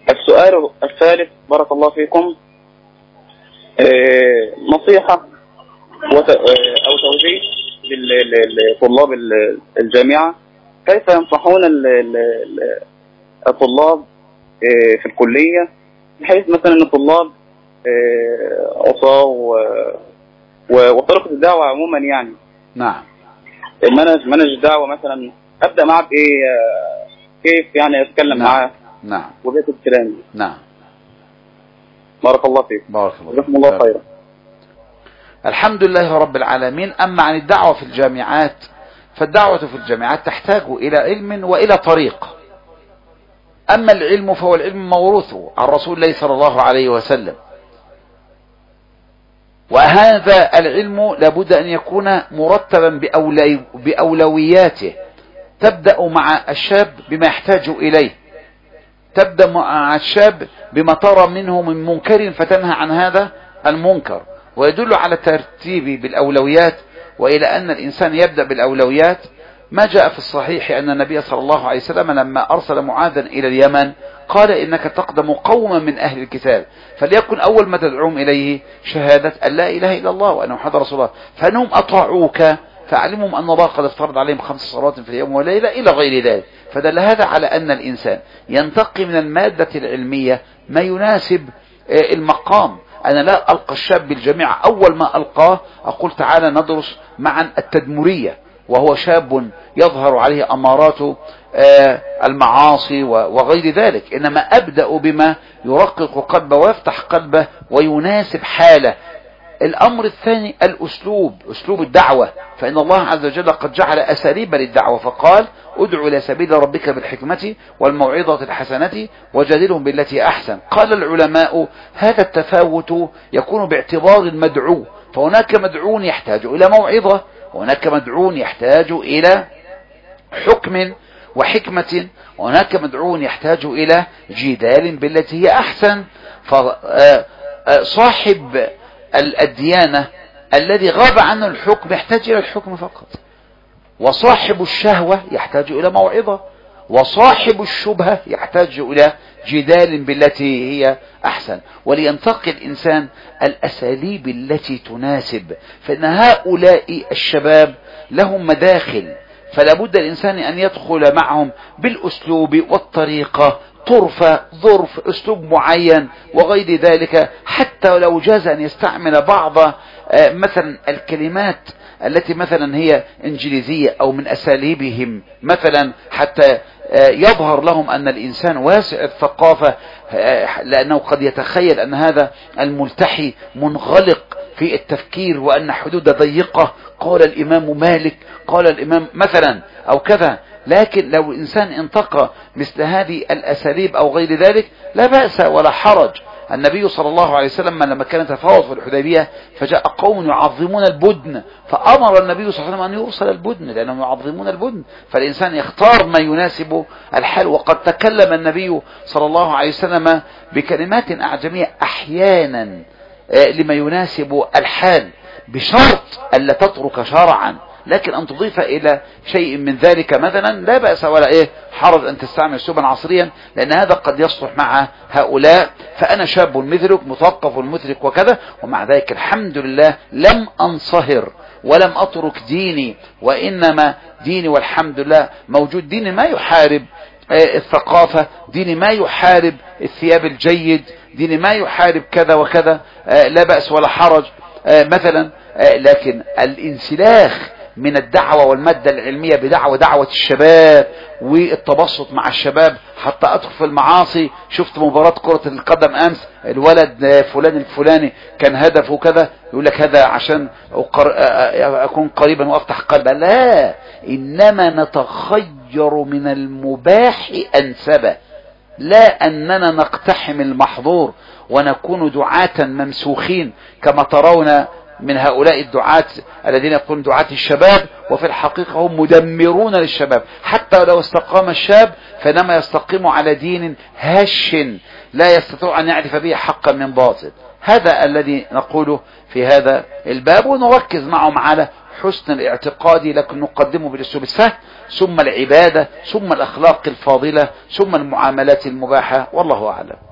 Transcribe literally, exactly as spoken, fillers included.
السؤال الثالث بارك الله فيكم، نصيحة أو توجيه لطلاب الجامعة، كيف ينصحون الطلاب في الكلية بحيث مثلا أن الطلاب عصاة وطريقة الدعوة عموما يعني. نعم. منهج منهج الدعوة مثلا أبدأ معه بإيه، كيف يعني أتكلم نعم. معاه. نعم. وبيت الكلام. نعم. بارك الله فيك. بارك الله فيك. جزاكم الله خيرا. الحمد لله رب العالمين. أما عن الدعوة في الجامعات، فالدعوة في الجامعات تحتاج إلى علم وإلى طريق. أما العلم فهو العلم موروثه عن رسول الله صلى الله عليه وسلم، وهذا العلم لابد أن يكون مرتبا بأولي بأولوياته. تبدأ مع الشاب بما يحتاج إليه، تبدأ مع الشاب بما ترى منه من منكر فتنهى عن هذا المنكر، ويدل على الترتيب بالأولويات وإلى أن الإنسان يبدأ بالأولويات. ما جاء في الصحيح أن النبي صلى الله عليه وسلم لما أرسل معاذا إلى اليمن قال إنك تقدم قوما من أهل الكتاب، فليكن أول ما تدعوهم إليه شهادة أن لا إله إلا الله وأن محمد رسول الله، فأنهم أطاعوك فأعلمهم أن الله قد افترض عليهم خمس صلوات في اليوم والليلة إلى غير ذلك. فدل هذا على أن الإنسان ينتقي من المادة العلمية ما يناسب المقام. أنا لا ألقى الشاب بالجامعة أول ما ألقاه أقول تعالى ندرس معا التدمرية وهو شاب يظهر عليه أمارات المعاصي وغير ذلك، إنما أبدأ بما يرقق قلبه ويفتح قلبه ويناسب حاله. الأمر الثاني الأسلوب، أسلوب الدعوة، فإن الله عز وجل قد جعل أساليب للدعوة، فقال ادعو إلى سبيل ربك بالحكمة والموعظة الحسنة وجادلهم بالتي أحسن. قال العلماء هذا التفاوت يكون باعتبار المدعو، فهناك مدعون يحتاج إلى موعظة، وهناك مدعون يحتاج إلى حكم وحكمة، وهناك مدعون يحتاج إلى جدال بالتي هي أحسن. فصاحب الديانة الذي غاب عنه الحكم يحتاج إلى الحكم فقط، وصاحب الشهوة يحتاج إلى موعظة، وصاحب الشبهة يحتاج إلى جدال بالتي هي أحسن. ولينتقي الإنسان الأساليب التي تناسب، فإن هؤلاء الشباب لهم مداخل، فلا بد الإنسان أن يدخل معهم بالأسلوب والطريقة، طرفة ظرف أسلوب معين وغير ذلك، حتى لو جاز أن يستعمل بعض مثلا الكلمات التي مثلا هي إنجليزية أو من أساليبهم مثلا، حتى يظهر لهم أن الإنسان واسع الثقافة، لأنه قد يتخيل أن هذا الملتحي منغلق في التفكير وأن حدود ضيقة، قال الإمام مالك قال الإمام مثلا أو كذا. لكن لو الإنسان انتقى مثل هذه الأساليب أو غير ذلك لا بأس ولا حرج. النبي صلى الله عليه وسلم لما كان تفاوض في الحديبية فجاء قوم يعظمون البدن، فأمر النبي صلى الله عليه وسلم أن يرسل البدن لأنهم يعظمون البدن، فالإنسان يختار ما يناسب الحال. وقد تكلم النبي صلى الله عليه وسلم بكلمات أعجمية أحيانا لما يناسب الحال، بشرط ألا تترك شرعا، لكن أن تضيف إلى شيء من ذلك مثلا لا بأس ولا إيه حرج أن تستعمل أسلوبا عصريا، لأن هذا قد يصلح مع هؤلاء. فأنا شاب مثلك مثقف مثلك وكذا، ومع ذلك الحمد لله لم أنصهر ولم أترك ديني، وإنما ديني والحمد لله موجود. ديني ما يحارب الثقافة، ديني ما يحارب الثياب الجيد، ديني ما يحارب كذا وكذا، لا بأس ولا حرج مثلا. لكن الانسلاخ من الدعوة والمادة العلمية بدعوة دعوة الشباب والتبسط مع الشباب حتى أدخل في المعاصي. شفت مباراة كرة القدم أمس، الولد فلان الفلاني كان هدفه كذا، يقول لك هذا عشان أكون قريبا وأفتح قلبا. لا، إنما نتخير من المباح أنسبه، لا أننا نقتحم المحظور ونكون دعاة ممسوخين كما ترون من هؤلاء الدعاة الذين يقولون دعاة الشباب، وفي الحقيقة هم مدمرون للشباب. حتى لو استقام الشاب فإنما يستقيم على دين هش لا يستطيع أن يعرف به حقا من باطل. هذا الذي نقوله في هذا الباب، ونركز معهم على حسن الاعتقاد لكن نقدمه بالاسلوب السهل، ثم العبادة، ثم الأخلاق الفاضلة، ثم المعاملات المباحة، والله أعلم.